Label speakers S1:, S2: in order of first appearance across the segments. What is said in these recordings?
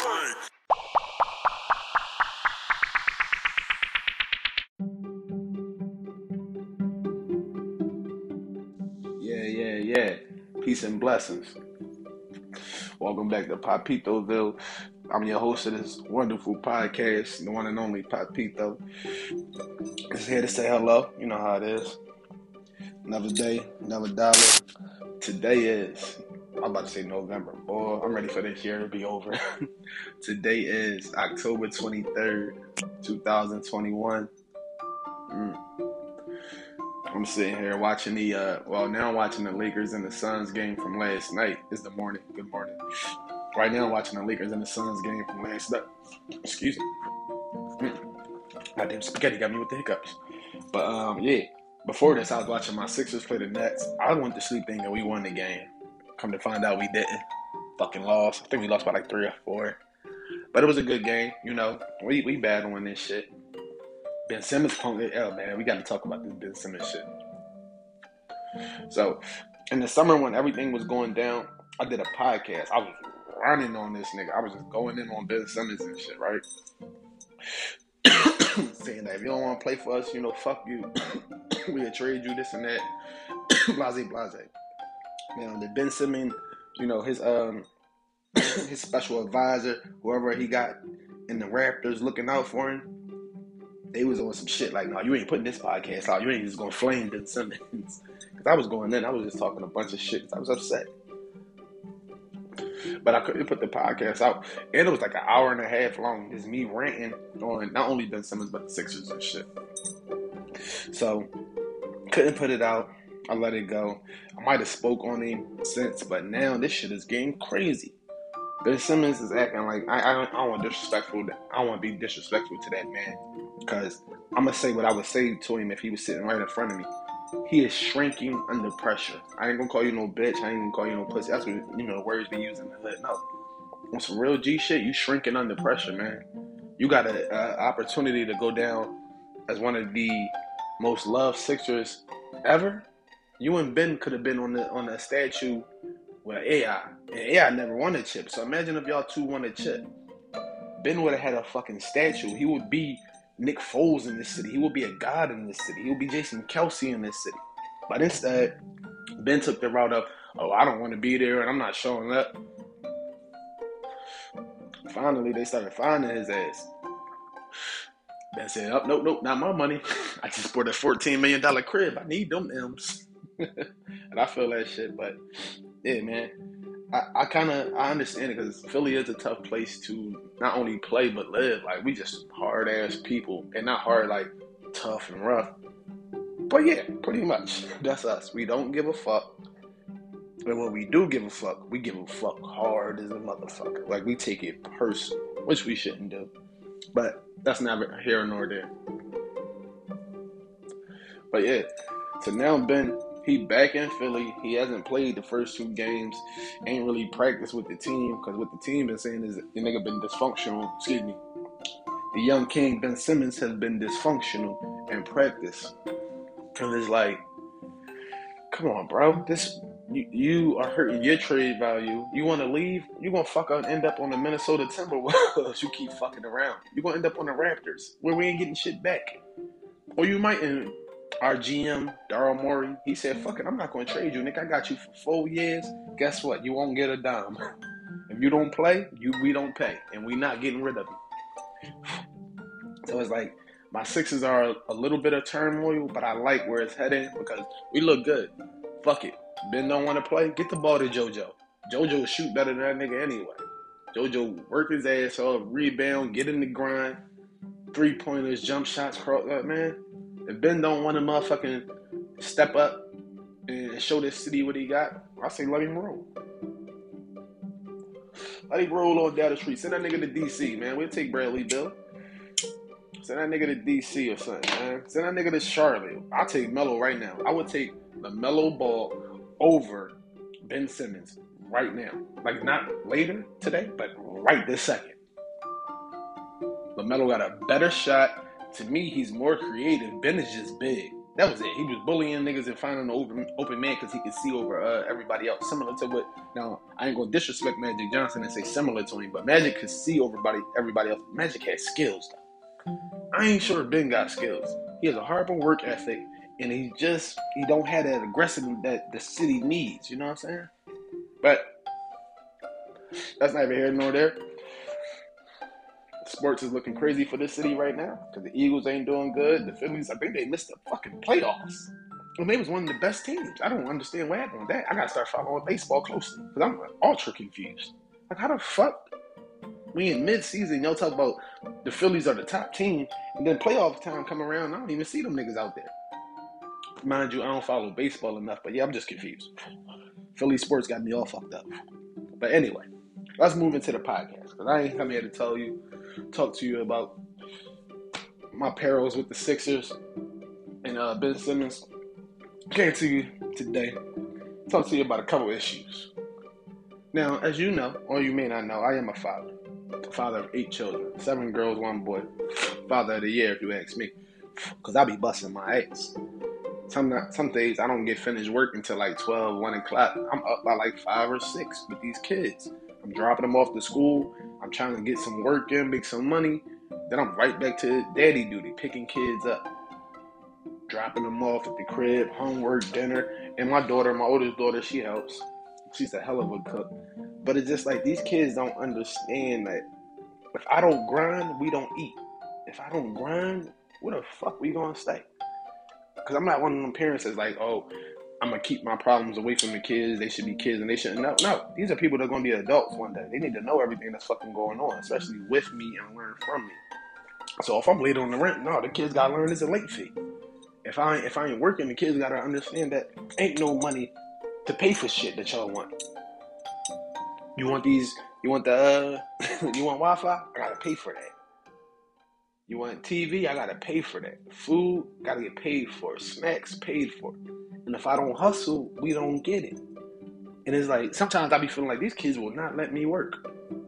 S1: Yeah. Peace and blessings. Welcome back to Papitoville. I'm your host of this wonderful podcast, the one and only Papito. Just here to say hello. You know how it is. Another day, another dollar. Today is, I'm about to say November. Boy, I'm ready for this year to be over. Today is October 23rd, 2021. I'm sitting here watching now I'm watching the Lakers and the Suns game from last night. It's the morning. Good morning. Right now I'm watching the Lakers and the Suns game from last night. Excuse me. Goddamn spaghetti got me with the hiccups. But yeah. Before this, I was watching my Sixers play the Nets. I went to sleep thinking we won the game. Come to find out we didn't. Fucking lost. I think we lost by like 3 or 4. But it was a good game. You know, we battling this shit. Ben Simmons punked it. Oh, man, we got to talk about this Ben Simmons shit. So, in the summer when everything was going down, I did a podcast. I was running on this nigga. I was just going in on Ben Simmons and shit, right? Saying that if you don't want to play for us, fuck you. We'll trade you, this and that. Blase. Now, the Ben Simmons, his special advisor, whoever he got in the Raptors looking out for him, they was on some shit like, no, you ain't putting this podcast out. You ain't just going to flame Ben Simmons. Because I was going in. I was just talking a bunch of shit because I was upset. But I couldn't put the podcast out. And it was like an hour and a half long. Just me ranting on not only Ben Simmons, but the Sixers and shit. So, couldn't put it out. I let it go. I might have spoke on him since, but now this shit is getting crazy. Ben Simmons is acting like I don't want disrespectful. I don't want to be disrespectful to that man because I'm gonna say what I would say to him if he was sitting right in front of me. He is shrinking under pressure. I ain't gonna call you no bitch. I ain't gonna call you no pussy. That's what the words we use in the hood. No, on some real G shit, you shrinking under pressure, man. You got an opportunity to go down as one of the most loved Sixers ever. You and Ben could have been on the statue with AI. And AI never won a chip. So imagine if y'all two won a chip. Ben would have had a fucking statue. He would be Nick Foles in this city. He would be a god in this city. He would be Jason Kelsey in this city. But instead, Ben took the route of, I don't want to be there and I'm not showing up. Finally, they started finding his ass. Ben said, nope, not my money. I just bought a $14 million crib. I need them M's. And I feel that shit, but yeah, man, I understand it because Philly is a tough place to not only play but live. Like, we just hard ass people, and not hard like tough and rough, but yeah, pretty much that's us. We don't give a fuck, and when we do give a fuck, we give a fuck hard as a motherfucker. Like, we take it personal, which we shouldn't do, but that's neither here nor there. But yeah, so now Ben, he back in Philly. He hasn't played the first 2 games. Ain't really practiced with the team. Because what the team been saying is the nigga been dysfunctional. Excuse me. The young king, Ben Simmons, has been dysfunctional in practice. Because it's like, come on, bro. You are hurting your trade value. You want to leave? You going to fuck up and end up on the Minnesota Timberwolves. You keep fucking around. You going to end up on the Raptors, where we ain't getting shit back. Or you might... Our GM, Daryl Morey, he said, fuck it, I'm not going to trade you, Nick. I got you for 4 years. Guess what? You won't get a dime. If you don't play, we don't pay. And we not getting rid of you. So it's like, my Sixers are a little bit of turmoil, but I like where it's heading because we look good. Fuck it. Ben don't want to play? Get the ball to JoJo. JoJo will shoot better than that nigga anyway. JoJo work his ass off, rebound, get in the grind, 3-pointers, jump shots, cross up, man. If Ben don't want to motherfucking step up and show this city what he got, I say let him roll. Let him roll on down the street. Send that nigga to DC, man. We'll take Bradley Bill. Send that nigga to DC or something, man. Send that nigga to Charlotte. I'll take Melo right now. I would take the Melo Ball over Ben Simmons right now. Like, not later today, but right this second. LaMelo got a better shot. To me, he's more creative. Ben is just big. That was it. He was bullying niggas and finding an open man because he could see over everybody else. Similar to what, now, I ain't going to disrespect Magic Johnson and say similar to him, but Magic could see over everybody else. Magic had skills, though. I ain't sure Ben got skills. He has a horrible work ethic, and he don't have that aggressiveness that the city needs. You know what I'm saying? But that's neither here nor there. Sports is looking crazy for this city right now because the Eagles ain't doing good. The Phillies, I think they missed the fucking playoffs. And they was one of the best teams. I don't understand what happened with that. I gotta start following baseball closely because I'm ultra confused. Like, how the fuck we in mid-season, y'all talk about the Phillies are the top team, and then playoff time come around, I don't even see them niggas out there. Mind you, I don't follow baseball enough, but yeah, I'm just confused. Philly sports got me all fucked up. But anyway, let's move into the podcast because I ain't come here to talk to you about my perils with the Sixers and Ben Simmons. Came to you today, talk to you about a couple issues. Now, as you know, or you may not know, I am a father of 8 children, 7 girls, 1 boy, father of the year if you ask me, because I be busting my ass. Some days I don't get finished work until like 12, 1 o'clock. I'm up by like 5 or 6 with these kids. I'm dropping them off to school. I'm trying to get some work in, make some money. Then I'm right back to daddy duty, picking kids up, dropping them off at the crib, homework, dinner. And my oldest daughter, she helps. She's a hell of a cook. But it's just like these kids don't understand that if I don't grind, we don't eat. If I don't grind, where the fuck we gonna stay? Because I'm not one of them parents that's like, oh, I'm going to keep my problems away from the kids. They should be kids and they shouldn't know. No, these are people that are going to be adults one day. They need to know everything that's fucking going on, especially with me and learn from me. So if I'm late on the rent, no, the kids got to learn it's a late fee. If I ain't working, the kids got to understand that ain't no money to pay for shit that y'all want. You want you want Wi-Fi? I got to pay for that. You want TV? I gotta pay for that. Food, gotta get paid for. Snacks, paid for. And if I don't hustle, we don't get it. And it's like, sometimes I be feeling like these kids will not let me work.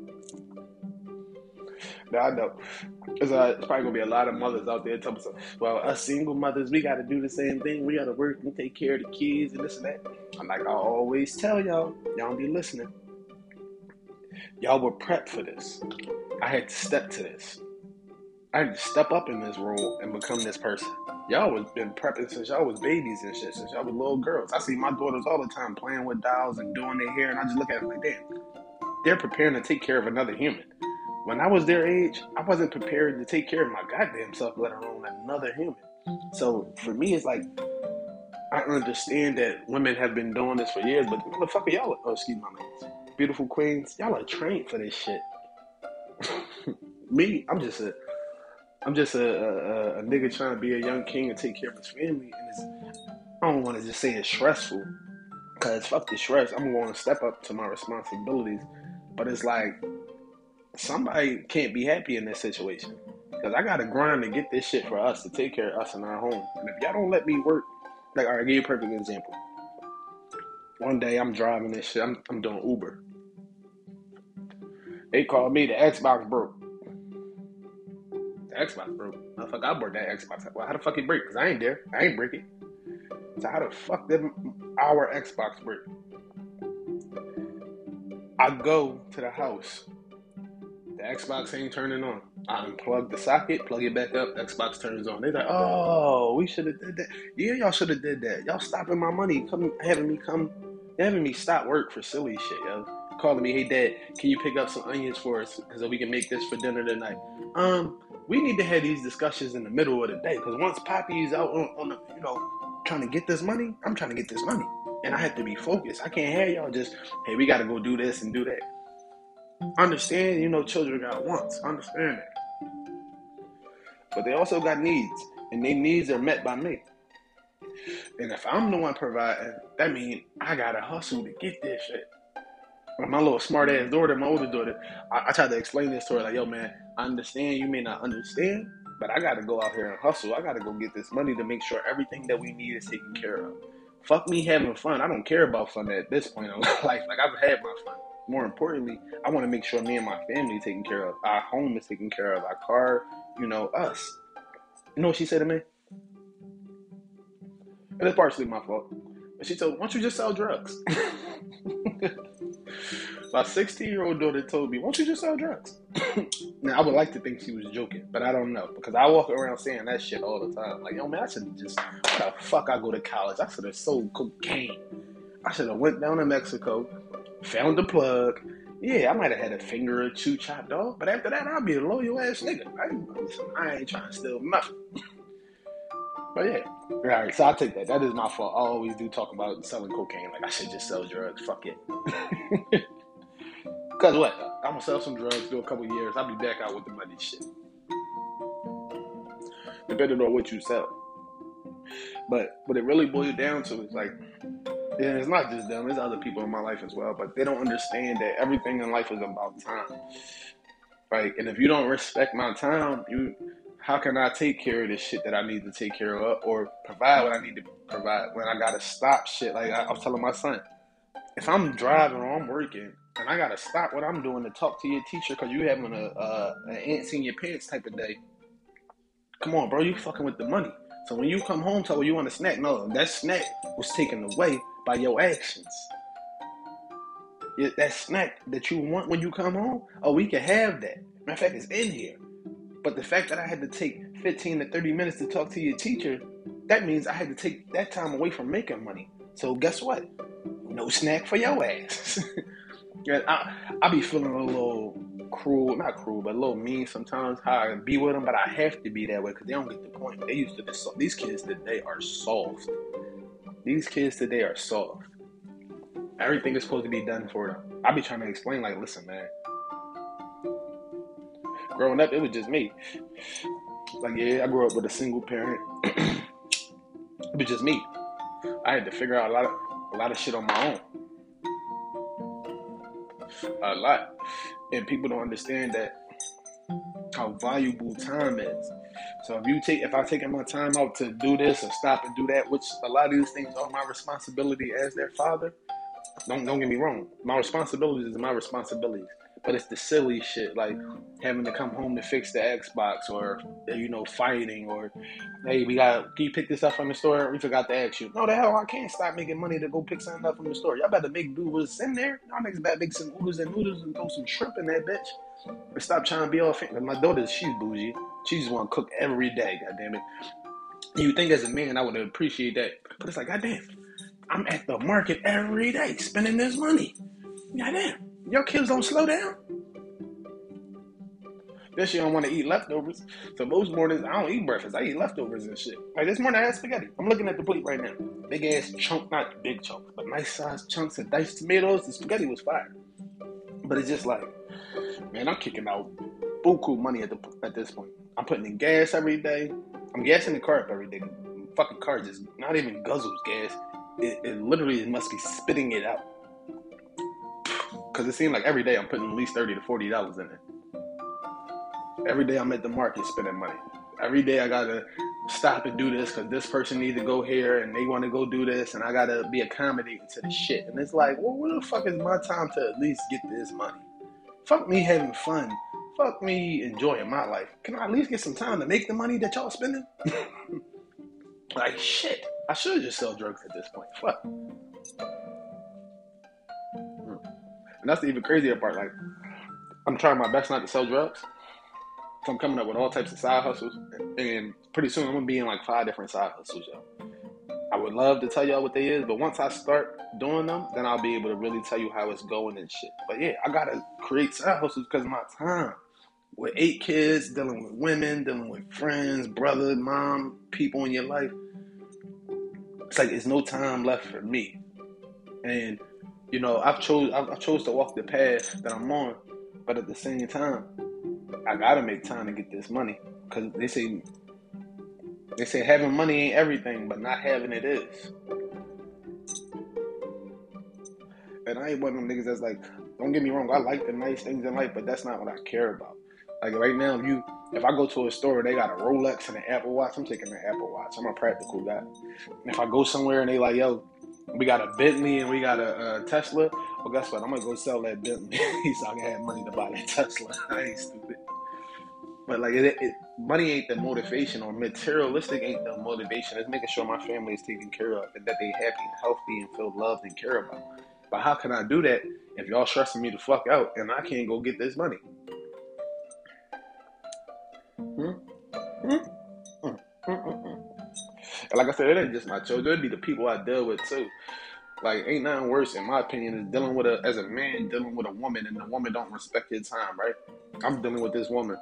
S1: Now, I know. There's probably gonna be a lot of mothers out there telling me, well, us single mothers, we gotta do the same thing. We gotta work and take care of the kids and this and that. I'm like, I always tell y'all be listening. Y'all were prepped for this. I had to step to this. I had to step up in this role and become this person. Y'all was been prepping since y'all was babies and shit, since y'all was little girls. I see my daughters all the time playing with dolls and doing their hair, and I just look at them like, damn, they're preparing to take care of another human. When I was their age, I wasn't prepared to take care of my goddamn self, let alone another human. So for me, it's like, I understand that women have been doing this for years, but motherfucker, y'all, excuse my names, beautiful queens, y'all are trained for this shit. Me, I'm just a nigga trying to be a young king and take care of his family, and I don't want to just say it's stressful, because fuck the stress. I'm going to step up to my responsibilities, but it's like somebody can't be happy in this situation, because I got to grind to get this shit for us, to take care of us in our home. And if y'all don't let me work, like, all right, I'll give you a perfect example. One day I'm driving this shit, I'm doing Uber. They called me, the Xbox broke. Xbox broke. Motherfucker, I bought that Xbox. Well, how the fuck it break? Because I ain't there. I ain't break it. So how the fuck did our Xbox break? I go to the house. The Xbox ain't turning on. I unplug the socket, plug it back up, Xbox turns on. They're like, oh, we should have did that. Yeah, y'all should have did that. Y'all stopping my money, having me stop work for silly shit, yo. Calling me, hey dad, can you pick up some onions for us because we can make this for dinner tonight? We need to have these discussions in the middle of the day, because once Poppy's out on the, trying to get this money, I'm trying to get this money, and I have to be focused. I can't have y'all just, hey, we got to go do this and do that. Understand, children got wants. Understand that, but they also got needs, and their needs are met by me. And if I'm the one providing, that means I gotta hustle to get this shit. My little smart ass daughter, my older daughter, I tried to explain this to her, like, yo, man, I understand you may not understand, but I got to go out here and hustle. I got to go get this money to make sure everything that we need is taken care of. Fuck me having fun. I don't care about fun at this point in life. Like, I've had my fun. More importantly, I want to make sure me and my family are taken care of. Our home is taken care of. Our car, us. You know what she said to me? And it's partially my fault. But she told me, why don't you just sell drugs? My 16-year-old daughter told me, why don't you just sell drugs? Now, I would like to think she was joking, but I don't know. Because I walk around saying that shit all the time. Like, yo, man, I should have just, why the fuck I go to college? I should have sold cocaine. I should have went down to Mexico, found the plug. Yeah, I might have had a finger or two chopped off, but after that, I'll be a loyal ass nigga. I ain't trying to steal nothing. But yeah, all right. So I take that. That is my fault. I always do talk about selling cocaine. Like I should just sell drugs. Fuck it. Cause what? I'm gonna sell some drugs. Do a couple years. I'll be back out with the money. Shit. Depending on what you sell. But what it really boils down to is like, yeah, it's not just them. There's other people in my life as well. But they don't understand that everything in life is about time. Right? And if you don't respect my time, how can I take care of this shit that I need to take care of or provide what I need to provide when I gotta stop shit? Like I was telling my son, if I'm driving or I'm working and I gotta stop what I'm doing to talk to your teacher because you having an ants in your pants type of day, come on, bro, you fucking with the money. So when you come home, tell her you want a snack. No, that snack was taken away by your actions. That snack that you want when you come home, oh, we can have that. Matter of fact, it's in here. But the fact that I had to take 15 to 30 minutes to talk to your teacher, that means I had to take that time away from making money. So guess what? No snack for your ass. I be feeling a little cruel, not cruel, but a little mean sometimes how I be with them, but I have to be that way because they don't get the point. They used to be these kids today are soft. These kids today are soft. Everything is supposed to be done for them. I be trying to explain, like, listen, man. Growing up, it was just me. Like, yeah, I grew up with a single parent. It was just me. I had to figure out a lot of shit on my own. A lot. And people don't understand that how valuable time is. So if I taken my time out to do this or stop and do that, which a lot of these things are my responsibility as their father. Don't get me wrong. My responsibilities are my responsibilities. But it's the silly shit, like having to come home to fix the Xbox or, fighting or, hey, can you pick this up from the store? We forgot to ask you. No, the hell, I can't stop making money to go pick something up from the store. Y'all better make do what's in there. Y'all niggas better make some oodles and noodles and throw some shrimp in that bitch. But stop trying to be all fancy. My daughter, she's bougie. She just want to cook every day, goddammit. You think as a man, I would appreciate that. But it's like, goddamn, I'm at the market every day spending this money. Goddamn. Your kids don't slow down. Then she don't want to eat leftovers. So most mornings, I don't eat breakfast. I eat leftovers and shit. Like this morning, I had spaghetti. I'm looking at the plate right now. Big ass chunk, not big chunks, but nice sized chunks of diced tomatoes. The spaghetti was fire. But it's just like, man, I'm kicking out buku money at this point. I'm putting in gas every day. I'm gassing the car up every day. The fucking car just not even guzzles gas. It literally must be spitting it out. Because it seems like every day I'm putting at least $30 to $40 in it. Every day I'm at the market spending money. Every day I gotta stop and do this because this person needs to go here and they want to go do this and I gotta be accommodating to the shit. And it's like, well, where the fuck is my time to at least get this money? Fuck me having fun. Fuck me enjoying my life. Can I at least get some time to make the money that y'all spending? Like, shit. I should just sell drugs at this point. Fuck. And that's the even crazier part. Like, I'm trying my best not to sell drugs. So I'm coming up with all types of side hustles. And pretty soon I'm going to be in like 5 different side hustles, yo. I would love to tell y'all what they is, but once I start doing them, then I'll be able to really tell you how it's going and shit. But yeah, I got to create side hustles because of my time. With 8 kids, dealing with women, dealing with friends, brother, mom, people in your life. It's like there's no time left for me. And I've chose to walk the path that I'm on, but at the same time, I gotta make time to get this money because they say having money ain't everything, but not having it is. And I ain't one of them niggas that's like, don't get me wrong, I like the nice things in life, but that's not what I care about. Like right now, if I go to a store and they got a Rolex and an Apple Watch, I'm taking the Apple Watch. I'm a practical guy. And if I go somewhere and they like, yo, we got a Bentley and we got a Tesla, well, guess what? I'm going to go sell that Bentley so I can have money to buy that Tesla. I ain't stupid. But like, money ain't the motivation, or materialistic ain't the motivation. It's making sure my family is taken care of and that they happy and healthy and feel loved and cared about. But how can I do that if y'all stressing me the fuck out and I can't go get this money? Hmm? Hmm? Hmm? And like I said, it ain't just my children. It'd be the people I deal with too. Like, ain't nothing worse, in my opinion, is dealing with as a man, dealing with a woman, and the woman don't respect your time, right? I'm dealing with this woman.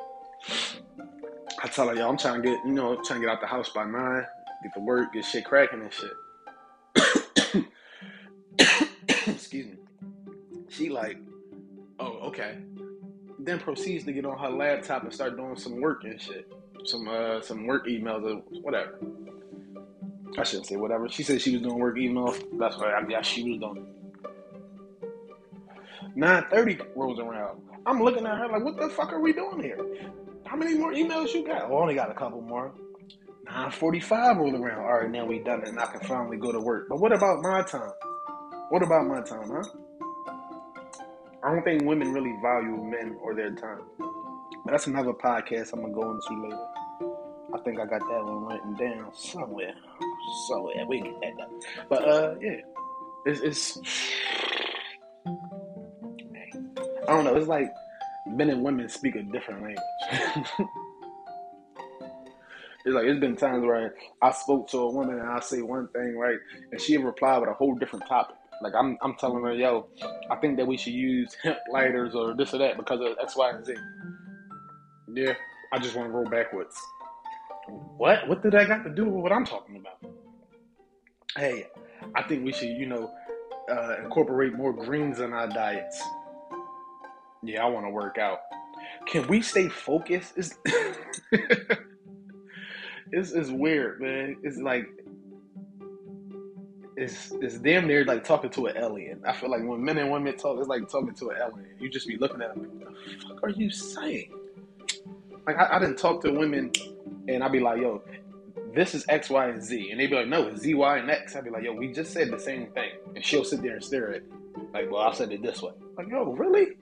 S1: I tell her, yo, I'm trying to get, trying to get out the house by 9, get to work, get shit cracking and shit. Excuse me. She like, oh, okay. Then proceeds to get on her laptop and start doing some work and shit. Some work emails or whatever. I shouldn't say whatever. She said she was doing work emails. That's what I guess she was doing. 9:30 rolls around. I'm looking at her like, what the fuck are we doing here? How many more emails you got? Oh, I only got a couple more. 9:45 rolled around. All right, now we done it and I can finally go to work. But what about my time? What about my time, huh? I don't think women really value men or their time. But that's another podcast I'm going to go into later. I think I got that one written down somewhere. Somewhere. We get that done. But, yeah. It's I don't know. It's like men and women speak a different language. It's like, it's been times where I spoke to a woman and I say one thing, right, and she reply with a whole different topic. Like, I'm telling her, yo, I think that we should use hemp lighters or this or that because of X, Y, and Z. Yeah, I just want to roll backwards. What? What did that got to do with what I'm talking about? Hey, I think we should, incorporate more greens in our diets. Yeah, I want to work out. Can we stay focused? It's weird, man. It's like it's damn near like talking to an alien. I feel like when men and women talk, it's like talking to an alien. You just be looking at them like, what the fuck are you saying? Like I didn't talk to women, and I'd be like, yo, this is X, Y, and Z, and they'd be like, no, it's Z, Y, and X. I'd be like, yo, we just said the same thing, and she'll sit there and stare at me, like, well, I said it this way. Like, yo, really?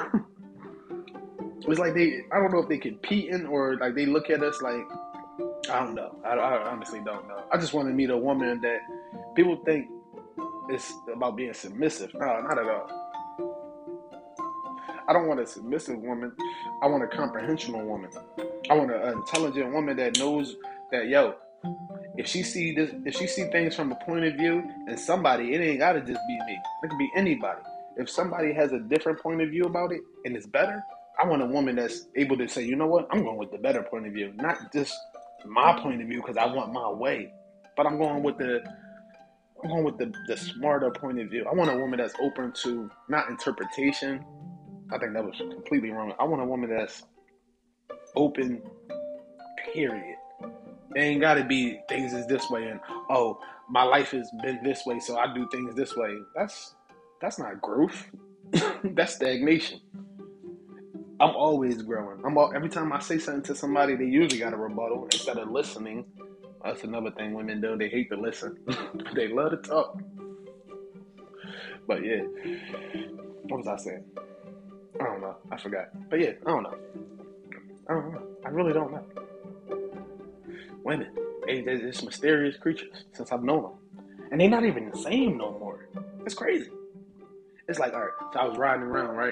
S1: It's like I don't know if they competing or like they look at us like, I don't know. I honestly don't know. I just want to meet a woman that people think it's about being submissive. No, not at all. I don't want a submissive woman. I want a comprehensional woman. I want an intelligent woman that knows that, yo, if she see things from a point of view and somebody, it ain't gotta just be me. It could be anybody. If somebody has a different point of view about it and it's better, I want a woman that's able to say, you know what, I'm going with the better point of view, not just my point of view because I want my way, but I'm going with the smarter point of view. I want a woman that's open to not interpretation. I think that was completely wrong. I want a woman that's open, period. It ain't gotta be things is this way and oh, my life has been this way, so I do things this way. That's not growth. That's stagnation. I'm always growing. Every time I say something to somebody, they usually got a rebuttal instead of listening. That's another thing women do. They hate to listen. They love to talk. But yeah, what was I saying? I don't know. I forgot. But yeah, I don't know. I really don't know. Women, they're just mysterious creatures since I've known them. And they're not even the same no more. It's crazy. It's like, all right, so I was riding around, right?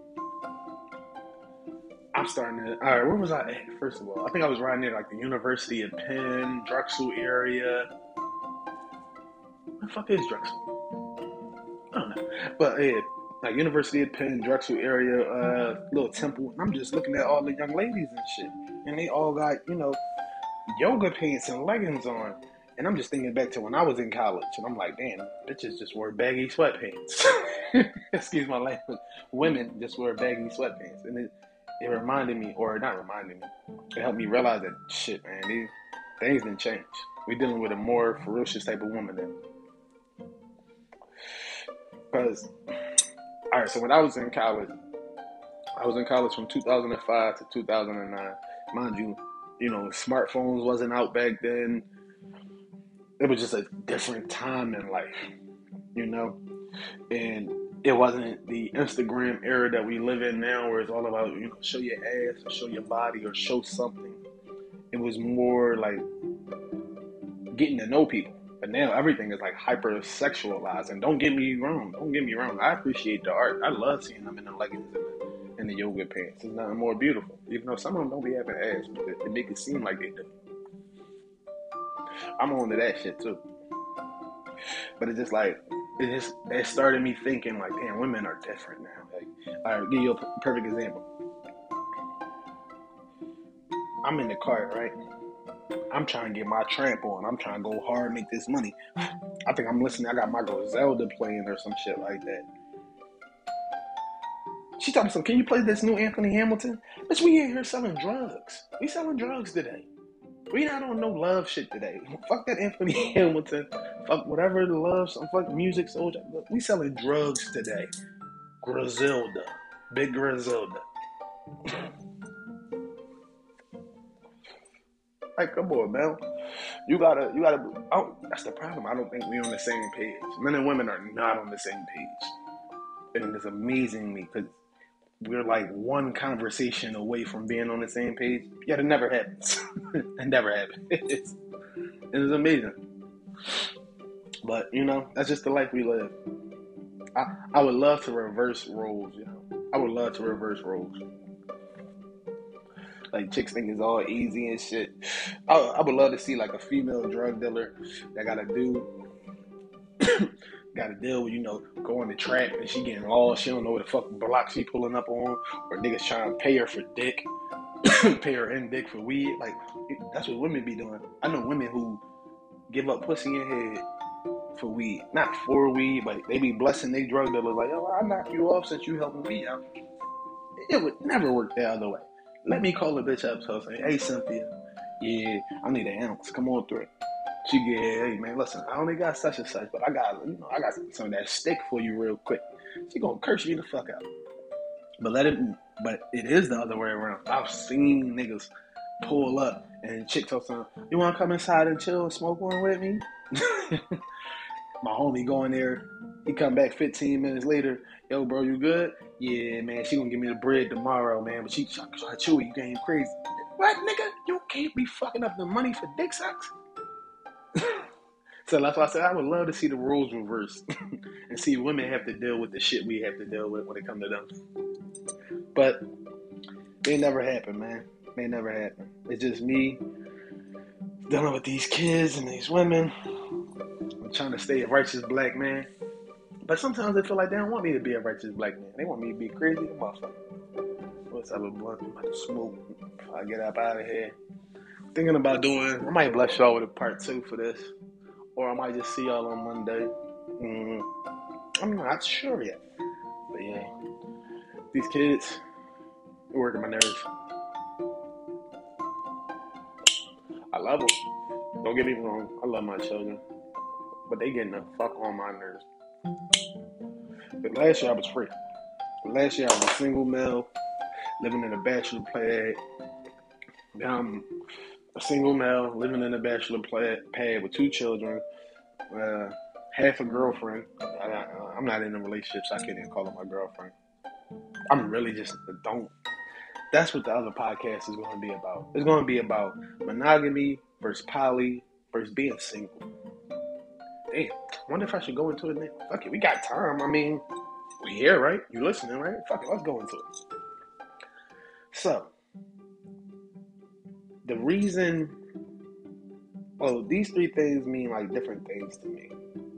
S1: I'm starting to, all right, where was I at, first of all? I think I was riding near, like, the University of Penn, Drexel area. Where the fuck is Drexel? I don't know. But, yeah, like, University of Penn, Drexel area, little temple. And I'm just looking at all the young ladies and shit. And they all got, yoga pants and leggings on. And I'm just thinking back to when I was in college. And I'm like, damn, bitches just wear baggy sweatpants. Excuse my language. Women just wear baggy sweatpants. And it reminded me, or not reminded me, it helped me realize that, shit, man, these things didn't change. We're dealing with a more ferocious type of woman now. Because, all right, so when I was in college from 2005 to 2009. Mind you, smartphones wasn't out back then. It was just a different time in life, and it wasn't the Instagram era that we live in now, where it's all about show your ass or show your body or show something. it was more like getting to know people. But now everything is like hyper sexualized. And don't get me wrong. I appreciate the art. I love seeing them in the leggings and the yoga pants. There's nothing more beautiful. Even though some of them don't be having ass, but it make it seem like they do. I'm on to that shit too. But it's just like it started me thinking like, damn, women are different now. Like, all right, give you a perfect example. I'm in the car, right? I'm trying to get my tramp on. I'm trying to go hard, make this money. I think I'm listening. I got my Griselda playing or some shit like that. She told me some. Can you play this new Anthony Hamilton? Bitch, we in here selling drugs. We selling drugs today. We not on no love shit today. Fuck that Anthony Hamilton. Fuck whatever the love. Some fuck music. Soldier. We selling drugs today. Griselda. Big Griselda. Like, come on, man. You gotta. Oh, that's the problem. I don't think we're on the same page. Men and women are not on the same page, and it's amazing to me because we're like one conversation away from being on the same page. Yet it never happens. It never happens. It's amazing. But you know, that's just the life we live. I would love to reverse roles. You know, I would love to reverse roles. Like chicks think it's all easy and shit. I would love to see like a female drug dealer that got to deal with, you know, going to trap and she getting lost. She don't know what the fuck block she pulling up on, or niggas trying to pay her for dick, pay her in dick for weed. Like that's what women be doing. I know women who give up pussy and head for weed, not for weed, but they be blessing they drug dealers like, oh, I knock you off since you helping me out. It would never work the other way. Let me call the bitch up so I say, hey Cynthia, yeah, I need an ounce. Come on through it. She get, hey man, listen, I only got such and such, but I got some of that stick for you real quick. She gonna curse you the fuck out. But it is the other way around. I've seen niggas pull up and chick tell something, you wanna come inside and chill and smoke one with me? My homie going there, he come back 15 minutes later, yo bro, you good? Yeah man, she gonna give me the bread tomorrow, man, but she chewy, you getting crazy. What nigga? You can't be fucking up the money for dick sucks? So that's why I said I would love to see the roles reversed and see women have to deal with the shit we have to deal with when it comes to them. But they never happen, man. They never happen. It's just me dealing with these kids and these women. I'm trying to stay a righteous black man. But sometimes I feel like they don't want me to be a righteous black man. They want me to be crazy motherfucker. What's up, blunt? I'm about to smoke before I get up out of here. Thinking about doing, I might bless y'all with a part 2 for this. Or I might just see y'all on Monday. I'm not sure yet. But yeah, these kids are working my nerves. I love them. Don't get me wrong. I love my children. But they getting the fuck on my nerves. But last year I was free. Last year I was a single male, living in a bachelor pad. Now I'm a single male, living in a bachelor pad with 2 children. Half a girlfriend. I'm not in a relationship, so I can't even call her my girlfriend. I'm really just don't. That's what the other podcast is going to be about. It's going to be about monogamy versus poly versus being single. Damn, I wonder if I should go into it now. Fuck it, we got time. I mean, we here, right? You listening, right? Fuck it, let's go into it. So, the reason. Oh, these 3 things mean like different things to me.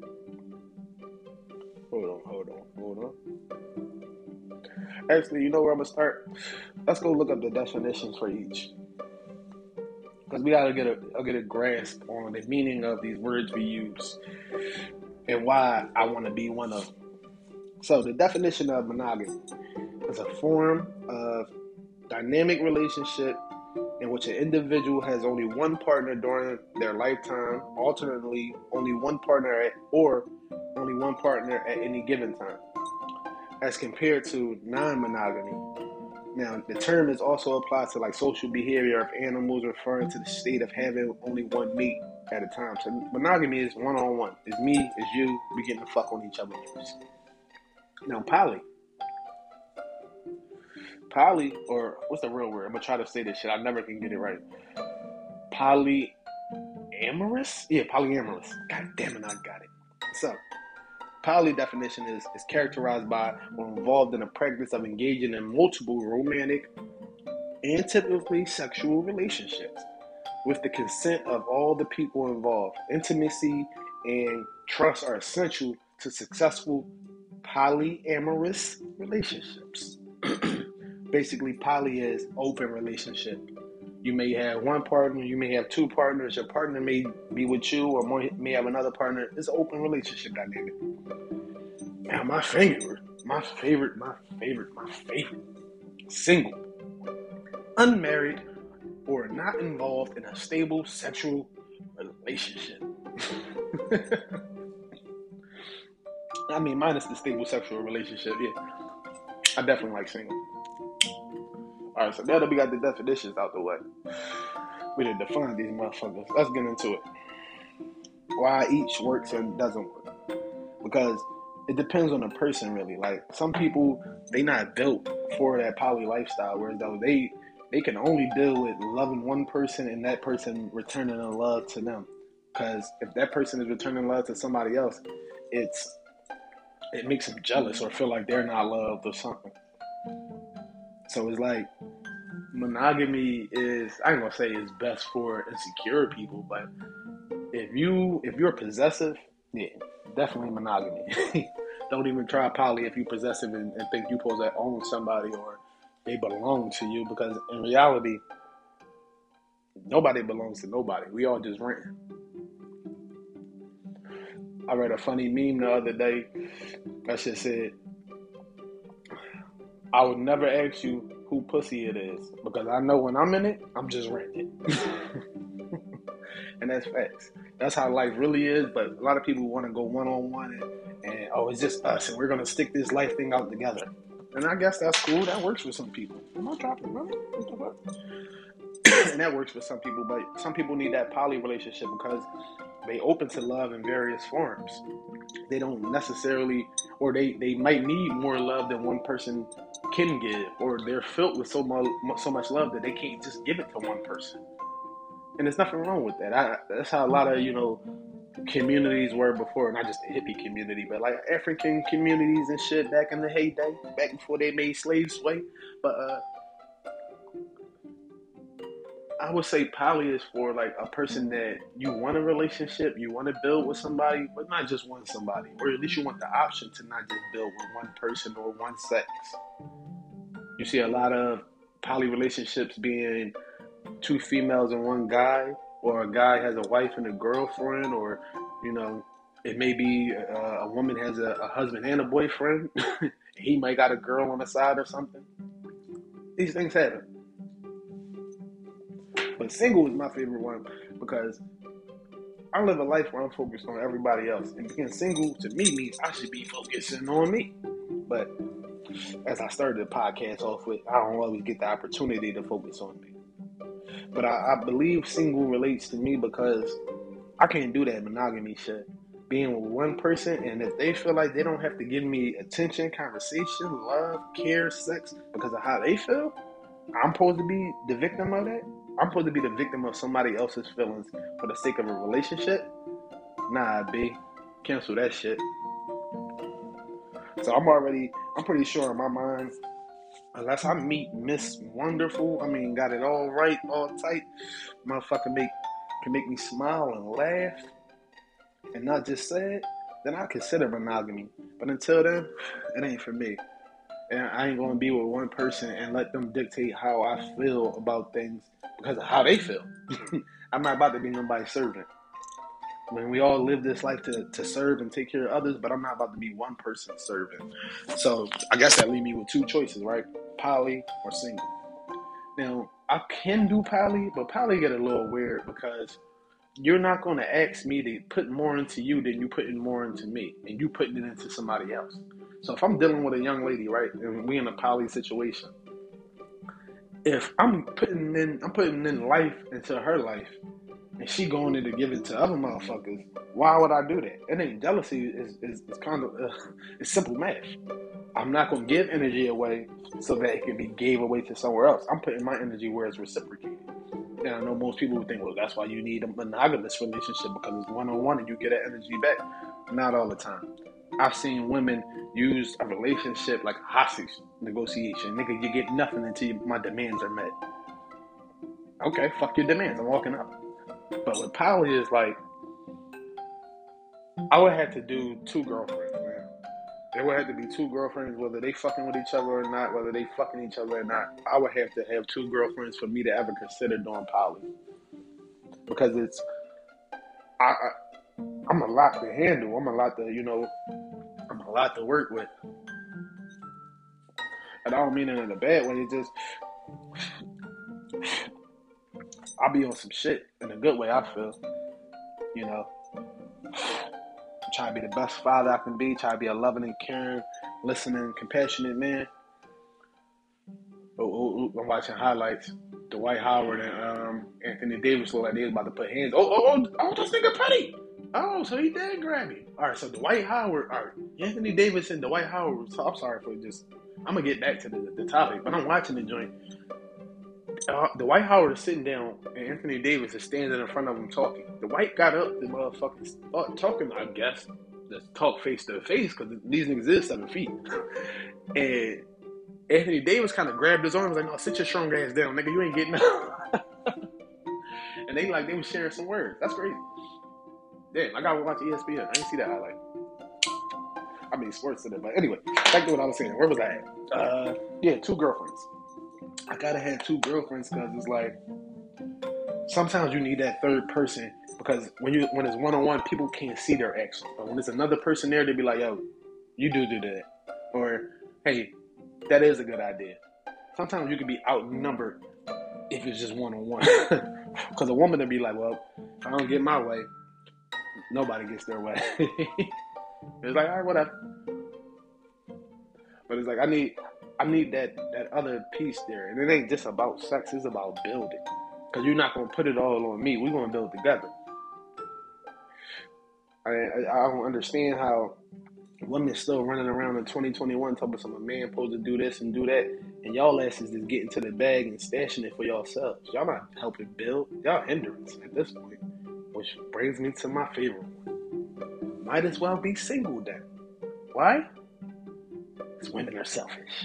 S1: Hold on. Actually, you know where I'm going to start? Let's go look up the definitions for each. Because we got to get a grasp on the meaning of these words we use and why I want to be one of them. So the definition of monogamy is a form of dynamic relationship in which an individual has only one partner during their lifetime, alternately only one partner or only one partner at any given time, as compared to non-monogamy. Now, the term is also applied to like social behavior of animals, referring to the state of having only one mate at a time. So monogamy is one-on-one. It's me, it's you, we getting the fuck on each other first. Now, poly, or what's the real word? I'm gonna try to say this shit. I never can get it right. polyamorous. Yeah, polyamorous. God damn it, I got it. So, poly definition is characterized by or involved in a practice of engaging in multiple romantic and typically sexual relationships with the consent of all the people involved. Intimacy and trust are essential to successful polyamorous relationships. Basically, poly is open relationship. You may have one partner, you may have two partners, your partner may be with you or may have another partner. It's an open relationship dynamic. Now, my favorite, single, unmarried, or not involved in a stable sexual relationship. I mean, minus the stable sexual relationship, yeah. I definitely like single. Alright, so now that we got the definitions out the way, we done defined these motherfuckers. Let's get into it. Why each works and doesn't work. Because it depends on the person, really. Like, some people, they not built for that poly lifestyle, whereas though they can only deal with loving one person and that person returning in love to them. Because if that person is returning love to somebody else, it makes them jealous or feel like they're not loved or something. So it's like monogamy is, I ain't gonna say it's best for insecure people, but if you're possessive, yeah, definitely monogamy. Don't even try poly if you're possessive and think you're supposed to own somebody or they belong to you, because in reality, nobody belongs to nobody. We all just rent. I read a funny meme the other day that shit said, I would never ask you who pussy it is because I know when I'm in it, I'm just renting it. And that's facts. That's how life really is, but a lot of people want to go one-on-one and oh, it's just us and we're going to stick this life thing out together. And I guess that's cool. That works for some people. Am I dropping money? And that works for some people, but some people need that poly relationship because they open to love in various forms. They don't necessarily, or they might need more love than one person can give, or they're filled with so much love that they can't just give it to one person. And there's nothing wrong with that. That's how a lot of communities were before, not just the hippie community, but like African communities and shit back in the heyday, back before they made slaves sway. But I would say poly is for like a person that you want a relationship, you want to build with somebody, but not just one somebody, or at least you want the option to not just build with one person or one sex. You see a lot of poly relationships being two females and one guy, or a guy has a wife and a girlfriend, or it may be a woman has a husband and a boyfriend. He might got a girl on the side or something. These things happen. But single is my favorite one because I live a life where I'm focused on everybody else. And being single to me means I should be focusing on me. But as I started the podcast off with, I don't always get the opportunity to focus on me. But I believe single relates to me because I can't do that monogamy shit. Being with one person, and if they feel like they don't have to give me attention, conversation, love, care, sex because of how they feel, I'm supposed to be the victim of that? I'm supposed to be the victim of somebody else's feelings for the sake of a relationship? Nah, B. Cancel that shit. So I'm pretty sure in my mind, unless I meet Miss Wonderful, got it all right, all tight, motherfucker can make me smile and laugh and not just sad, then I consider monogamy. But until then, it ain't for me. And I ain't gonna be with one person and let them dictate how I feel about things because of how they feel. I'm not about to be nobody's servant. We all live this life to serve and take care of others, but I'm not about to be one person's servant. So I guess that leaves me with two choices, right? Poly or single. Now, I can do poly, but poly get a little weird because you're not going to ask me to put more into you than you putting more into me, and you putting it into somebody else. So if I'm dealing with a young lady, right, and we in a poly situation, if I'm putting in life into her life, and she going in to give it to other motherfuckers, why would I do that? It ain't jealousy. Is kind of it's simple math. I'm not gonna give energy away so that it can be gave away to somewhere else. I'm putting my energy where it's reciprocated. And I know most people would think, well, that's why you need a monogamous relationship because it's one-on-one and you get that energy back. Not all the time. I've seen women use a relationship like a hostage negotiation. Nigga, you get nothing until my demands are met. Okay, fuck your demands. I'm walking out. But with poly, it's like, I would have to do 2 girlfriends, man. There would have to be 2 girlfriends, whether they fucking with each other or not, whether they fucking each other or not. I would have to have 2 girlfriends for me to ever consider doing poly. Because I'm a lot to handle. I'm a lot to work with. And I don't mean it in a bad way. It's just, I'll be on some shit in a good way, I feel. You know, trying to be the best father I can be, trying to be a loving and caring, listening, compassionate man. I'm watching highlights. Dwight Howard and Anthony Davis look like they was about to put hands. Oh, this nigga Petty. Oh, so he did grab me. All right, so Dwight Howard, Anthony Davis and Dwight Howard. So I'm sorry for just. I'm gonna get back to the topic, but I'm watching the joint. Dwight Howard is sitting down, and Anthony Davis is standing in front of him talking. Dwight got up, the motherfuckers start talking. I guess just talk face to face because these niggas is 7 feet, and Anthony Davis kind of grabbed his arm and was like, no, sit your strong ass down, nigga. You ain't getting up. And they was sharing some words. That's crazy. Damn, I gotta watch ESPN. I didn't see that highlight. I mean, sports today. But anyway, back to what I was saying. Where was I at? Yeah, 2 girlfriends. I gotta have 2 girlfriends because it's like, sometimes you need that third person because when it's one-on-one, people can't see their actions. But when there's another person there, they be like, yo, you do that. Or, hey, that is a good idea. Sometimes you can be outnumbered if it's just one-on-one. Because a woman will be like, well, if I don't get my way, nobody gets their way. It's like, all right, whatever. But it's like, I need that other piece there. And it ain't just about sex, it's about building. Because you're not going to put it all on me. We're going to build together. I don't understand how women still running around in 2021 talking about a man supposed to do this and do that, and y'all asses just getting to the bag and stashing it for yourselves. Y'all not helping build. Y'all hindrance at this point. Which brings me to my favorite one. Might as well be single then. Why? Because women are selfish.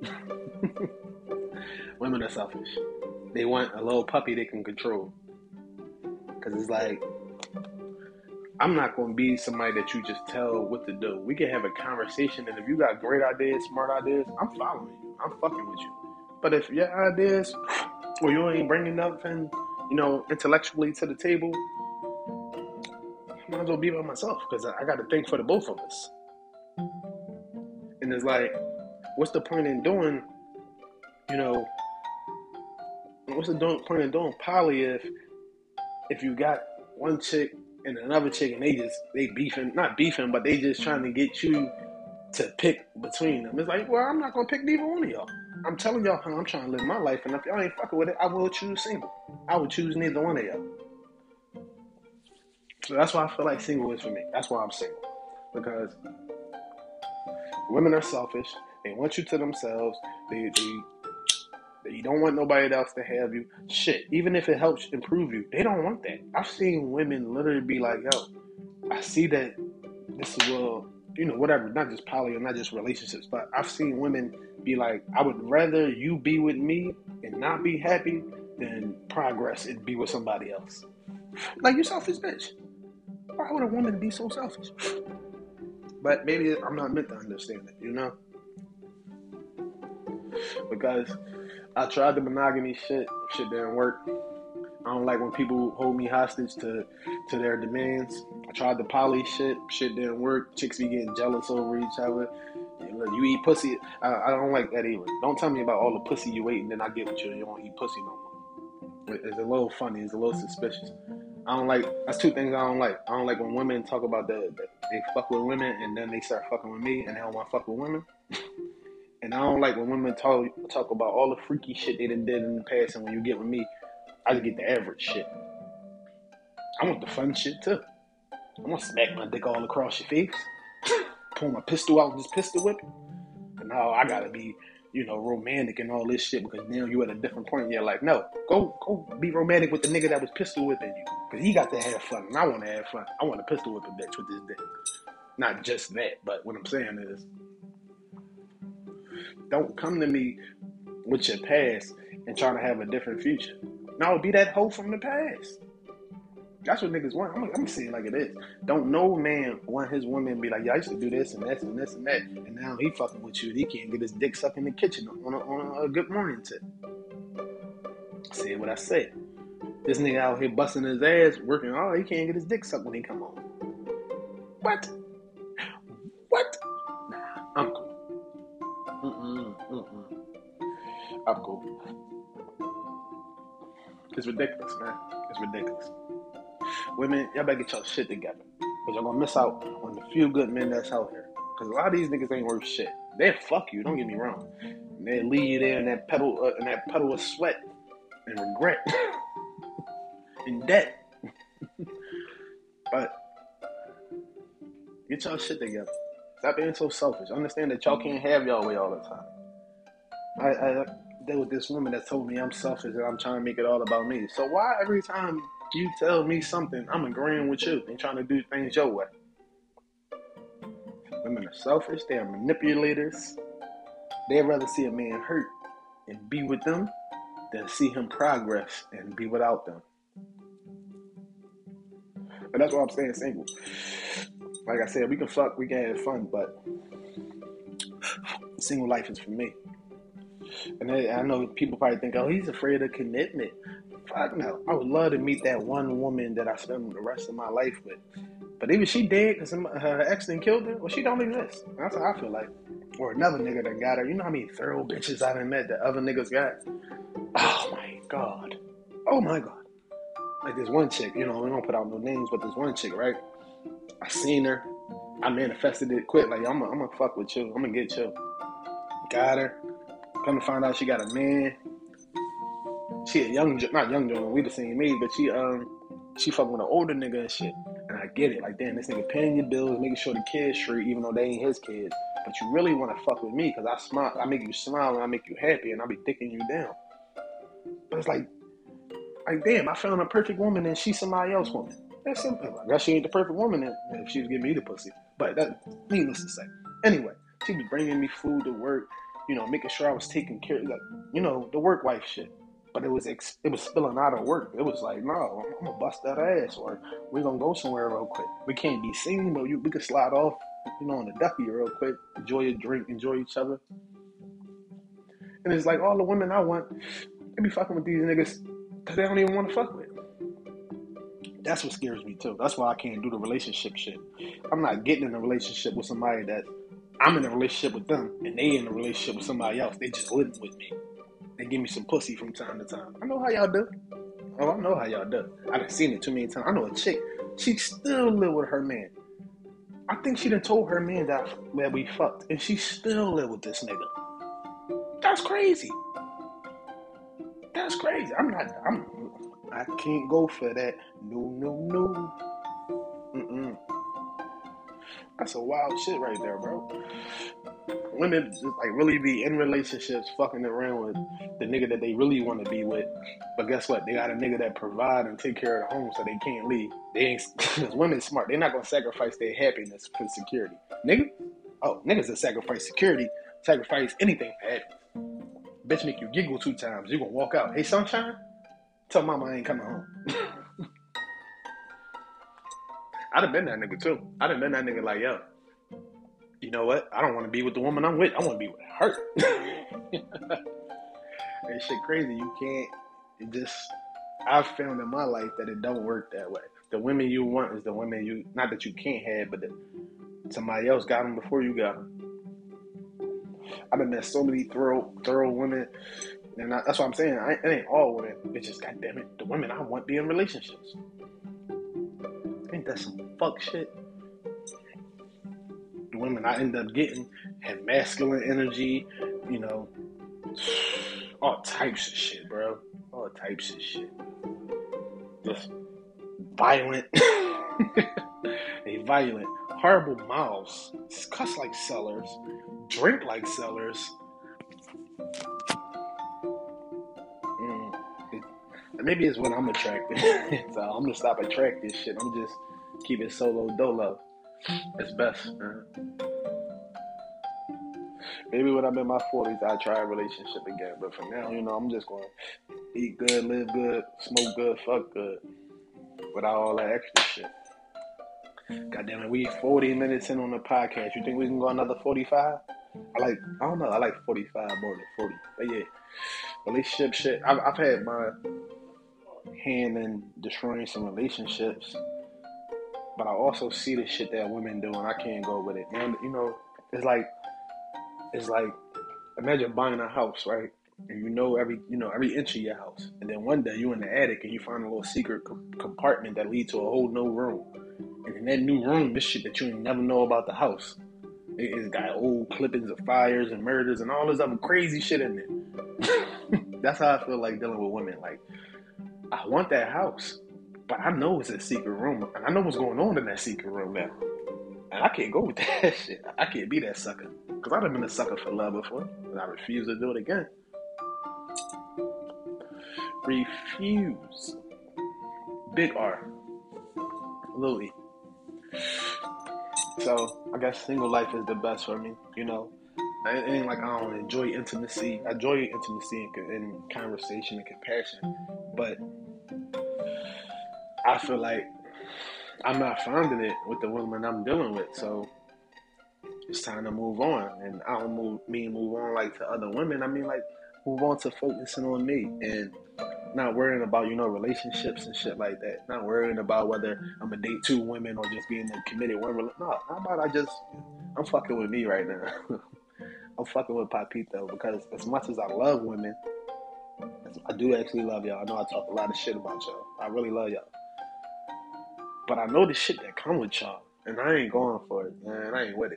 S1: Women are selfish. They want a little puppy they can control. Because it's like, I'm not going to be somebody that you just tell what to do. We can have a conversation, and if you got great ideas, smart ideas, I'm following you. I'm fucking with you. But if your ideas, or you ain't bringing nothing, intellectually to the table, I might as well be by myself, because I got to think for the both of us. And it's like, what's the point in doing, what's the point in doing poly if you got one chick and another chick and they beefing, not beefing, but they just trying to get you to pick between them. It's like, well, I'm not going to pick neither one of y'all. I'm telling y'all how I'm trying to live my life, and if y'all ain't fucking with it, I will choose single. I would choose neither one of y'all. So that's why I feel like single is for me. That's why I'm single. Because women are selfish. They want you to themselves. They don't want nobody else to have you. Shit, even if it helps improve you, they don't want that. I've seen women literally be like, yo, I see that this is, whatever, not just poly or not just relationships, but I've seen women be like, I would rather you be with me and not be happy than progress and be with somebody else. Like, you selfish bitch. Why would a woman be so selfish? But maybe I'm not meant to understand it, Because I tried the monogamy shit didn't work. I don't like when people hold me hostage to their demands. I tried the poly shit didn't work. Chicks be getting jealous over each other. You eat pussy. I don't like that either. Don't tell me about all the pussy you ate and then I get with you and you don't eat pussy no more. It's a little funny. It's a little suspicious. I don't like, that's 2 things I don't like. I don't like when women talk about they fuck with women and then they start fucking with me and they don't want to fuck with women. And I don't like when women talk about all the freaky shit they done did in the past, and when you get with me, I just get the average shit. I want the fun shit too. I want to smack my dick all across your face, pull my pistol out and just pistol whip. And now I gotta be, romantic and all this shit because now you at a different point in your life. No, go be romantic with the nigga that was pistol whipping you because he got to have fun and I want to have fun. I want to pistol whip a bitch with this dick. Not just that, but what I'm saying is, don't come to me with your past and try to have a different future. No, be that hoe from the past. That's what niggas want. I'm gonna say it like it is. Don't no man want his woman be like, yeah, I used to do this and this and this and that, and now he fucking with you. He can't get his dick sucked in the kitchen on a good morning tip. Say what I said. This nigga out here busting his ass, working hard. He can't get his dick sucked when he come home. What? Nah, I'm cool. I'm cool. It's ridiculous, man. It's ridiculous. Women, y'all better get y'all shit together. Because y'all gonna miss out on the few good men that's out here. Because a lot of these niggas ain't worth shit. They'll fuck you, don't get me wrong. And they'll leave you there in that puddle of sweat and regret. and debt. But get y'all shit together. Stop being so selfish. Understand that y'all can't have y'all way all the time. I dealt with this woman that told me I'm selfish and I'm trying to make it all about me. So why every time you tell me something, I'm agreeing with you and trying to do things your way? Women are selfish. They are manipulators. They'd rather see a man hurt and be with them than see him progress and be without them. But that's why I'm staying single. Like I said, we can fuck, we can have fun, but single life is for me. And I know people probably think, oh, he's afraid of commitment. Fuck no. I would love to meet that one woman that I spend the rest of my life with. But even she dead because her ex done killed her, well, she don't exist. That's how I feel like. Or another nigga that got her. You know how many thorough bitches I done met that other niggas got? Oh my God. Oh my God. Like this one chick, we don't put out no names, but this one chick, right? I seen her. I manifested it quick. Like, I'm gonna fuck with you. I'm gonna get you. Got her. Come to find out she got a man. She a not young Joan, we the same age, but she fucking with an older nigga and shit. And I get it. Like, damn, this nigga paying your bills, making sure the kids straight, even though they ain't his kids. But you really want to fuck with me because I smile, I make you smile and I make you happy and I be dicking you down. But it's like, damn, I found a perfect woman and she's somebody else's woman. That's simple. I guess she ain't the perfect woman if she was giving me the pussy. But that, needless to say. Anyway, she was bringing me food to work, making sure I was taking care of, like, the work wife shit. But it was spilling out of work. It was like, no, I'm gonna bust that ass, or we're gonna go somewhere real quick. We can't be seen, but we could slide off, on the ducky real quick, enjoy a drink, enjoy each other. And it's like all the women I want, they be fucking with these niggas because they don't even want to fuck with. That's what scares me too. That's why I can't do the relationship shit. I'm not getting in a relationship with somebody that I'm in a relationship with them and they in a relationship with somebody else. They just living with me. They give me some pussy from time to time. I know how y'all do. Oh, I know how y'all do. I done seen it too many times. I know a chick, she still live with her man. I think she done told her man that we fucked, and she still live with this nigga. That's crazy. That's crazy. I can't go for that. No. That's a wild shit right there, bro. Women just like really be in relationships fucking around with the nigga that they really want to be with. But guess what? They got a nigga that provide and take care of the home so they can't leave. They ain't, because women smart. They're not going to sacrifice their happiness for security. Niggas that sacrifice security, sacrifice anything for happiness. Bitch make you giggle 2 times. You going to walk out. Hey, sunshine? Tell mama I ain't coming home. I done been that nigga too. I done been that nigga like, yo, you know what? I don't want to be with the woman I'm with. I want to be with her. That shit crazy. You can't, I've found in my life that it don't work that way. The women you want is the women not that you can't have, but that somebody else got them before you got them. I've been met so many thorough women, and that's what I'm saying. It ain't all women. It's just, goddamn it, the women I want be in relationships. Ain't that some fuck shit? The women I end up getting have masculine energy, all types of shit, bro. All types of shit. Just violent. They violent. Horrible mouths. Cuss like sellers. Drink like sellers. Mm, it, maybe it's when I'm attracted. So I'm gonna stop attracting shit. I'm just keep it solo dolo. It's best. Maybe when I'm in my 40s, I try a relationship again. But for now, I'm just going to eat good, live good, smoke good, fuck good, without all that extra shit. Goddamn it, we 40 minutes in on the podcast. You think we can go another 45? I don't know. I like 45 more than 40. But yeah, relationship shit. I've had my hand in destroying some relationships, but I also see the shit that women do, and I can't go with it. And it's like it's like imagine buying a house, right? And every inch of your house, and then one day you in the attic and you find a little secret compartment that leads to a whole new room, and in that new room, this shit that you ain't never know about the house. It's got old clippings of fires and murders and all this other crazy shit in it. That's how I feel like dealing with women. Like, I want that house, but I know it's a secret room, and I know what's going on in that secret room now. And I can't go with that shit. I can't be that sucker. Because I've been a sucker for love before, and I refuse to do it again. Refuse. Big R. Louis. So, I guess single life is the best for me. It ain't like I don't enjoy intimacy. I enjoy intimacy and conversation and compassion. But I feel like I'm not finding it with the woman I'm dealing with. So it's time to move on. And I don't move on like to other women. I mean like move on to focusing on me and not worrying about, relationships and shit like that. Not worrying about whether I'm gonna date two women or just being a committed one. No, how about I'm fucking with me right now. I'm fucking with Papito because as much as I love women, I do actually love y'all. I know I talk a lot of shit about y'all. I really love y'all. But I know the shit that come with y'all. And I ain't going for it, man. I ain't with it.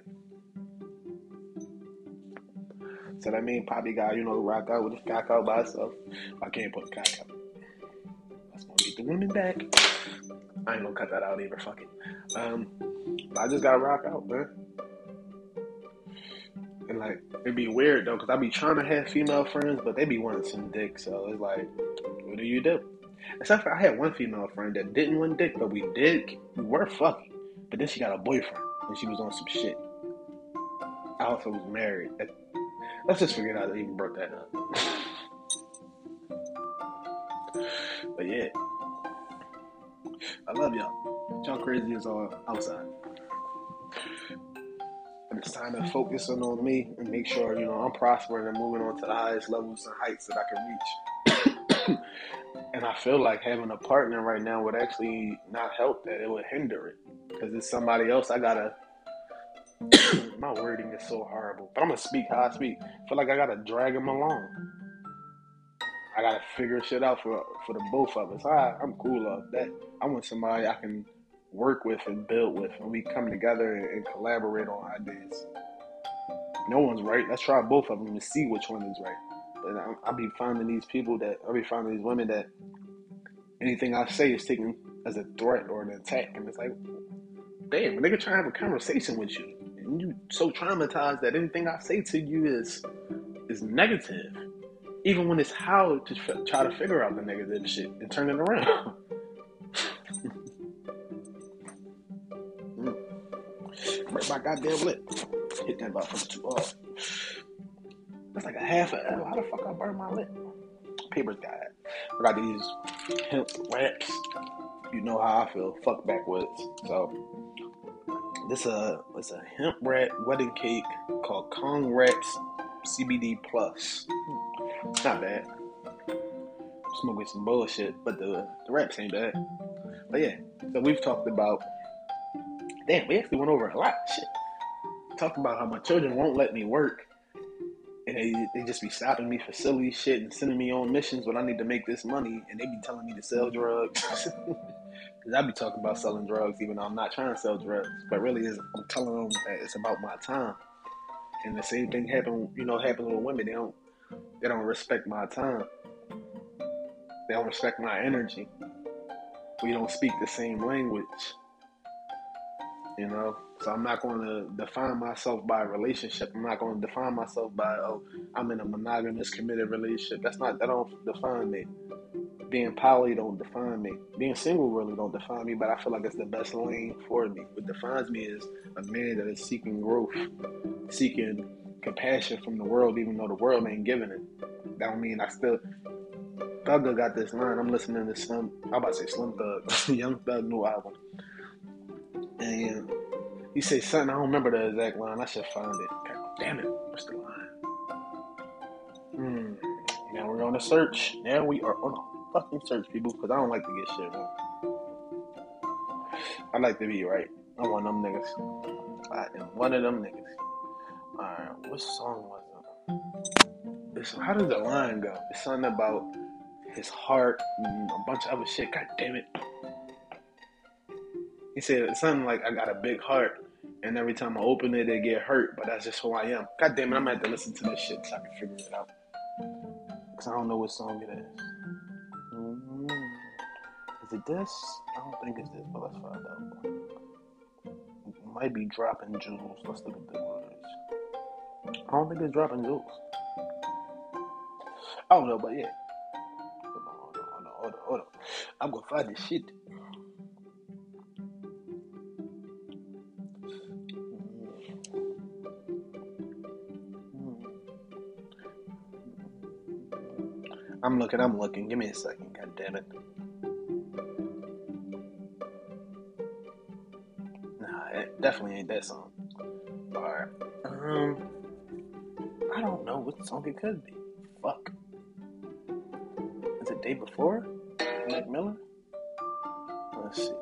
S1: So that mean Poppy got, rock out with his cock out by himself. I can't put a cock out. That's gonna get the women back. I ain't gonna cut that out either. Fuck it. But I just gotta rock out, man. And like, it'd be weird though, cause I be trying to have female friends, but they be wanting some dick. So it's like, what do you do? Except for I had one female friend that didn't want dick, but we were fucking. But then she got a boyfriend, and she was on some shit. I also was married. Let's just forget I even brought that up. But yeah, I love y'all. Y'all crazy as all outside. And it's time to focus on me and make sure, I'm prospering and moving on to the highest levels and heights that I can reach. And I feel like having a partner right now would actually not help that. It would hinder it. Because it's somebody else I gotta. My wording is so horrible. But I'm gonna speak how I speak. I feel like I gotta drag him along. I gotta figure shit out for the both of us. I'm cool off that. I want somebody I can work with and build with, and we come together and collaborate on ideas. No one's right. Let's try both of them and see which one is right. And I be finding these women that anything I say is taken as a threat or an attack, and it's like, damn, a nigga trying to have a conversation with you, and you so traumatized that anything I say to you is negative. Even when it's how to try to figure out the negative shit and turn it around. Break my goddamn lip. Hit that motherfucker too hard. That's like a half an L. How the fuck I burn my lip? Paper's got it. I got these hemp wraps. You know how I feel. Fuck backwoods. So it's a hemp wrap wedding cake called Kong Wraps CBD Plus. Not bad. Smoking some bullshit, but the wraps ain't bad. But yeah, so we've talked about. Damn, we actually went over a lot. Shit. Talked about how my children won't let me work. And they just be stopping me for silly shit and sending me on missions when I need to make this money. And they be telling me to sell drugs. Because I be talking about selling drugs even though I'm not trying to sell drugs. But really, I'm telling them that it's about my time. And the same thing happens with women. They don't respect my time. They don't respect my energy. We don't speak the same language. you know. So I'm not going to define myself by a relationship. I'm not going to define myself by, oh, I'm in a monogamous, committed relationship. That don't define me. Being poly don't define me. Being single really don't define me, but I feel like it's the best lane for me. What defines me is a man that is seeking growth, seeking compassion from the world, even though the world ain't giving it. That don't mean I still. Thugger got this line. I'm listening to I'm about to say Slim Thug, Young Thug new album, and he say something. I don't remember the exact line. I should find it. God damn it, what's the line? Now we're on a search. Now we are on a fucking search, people, because I don't like to get shit wrong. I like to be right. I'm one of them niggas. I am one of them niggas. Alright, what song was it? How does the line go? It's something about his heart and a bunch of other shit. God damn it. He said it's something like, I got a big heart, and every time I open it, it get hurt, but that's just who I am. God damn it, I'm gonna have to listen to this shit so I can figure it out. Because I don't know what song it is. Is it this? I don't think it's this, but let's find out. It might be Dropping Jewels. Let's look at the words. I don't think it's Dropping Jewels. I don't know, but yeah. Hold on. I'm gonna find this shit. I'm looking. Give me a second, god damn it. Nah, it definitely ain't that song. Alright. I don't know what song it could be. Fuck. Is it Day Before? Mac Miller? Let's see.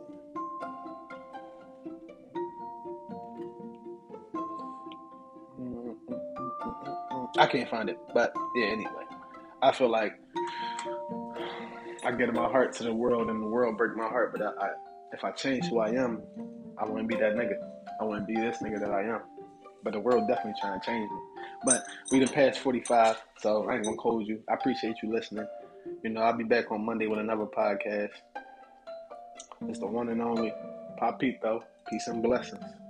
S1: I can't find it, but yeah, anyway. I feel like I give my heart to the world and the world break my heart, but if I change who I am, I wouldn't be that nigga. I wouldn't be this nigga that I am. But the world definitely trying to change me. But we done past 45, so I ain't gonna hold you. I appreciate you listening. You know, I'll be back on Monday with another podcast. It's the one and only Papito. Peace and blessings.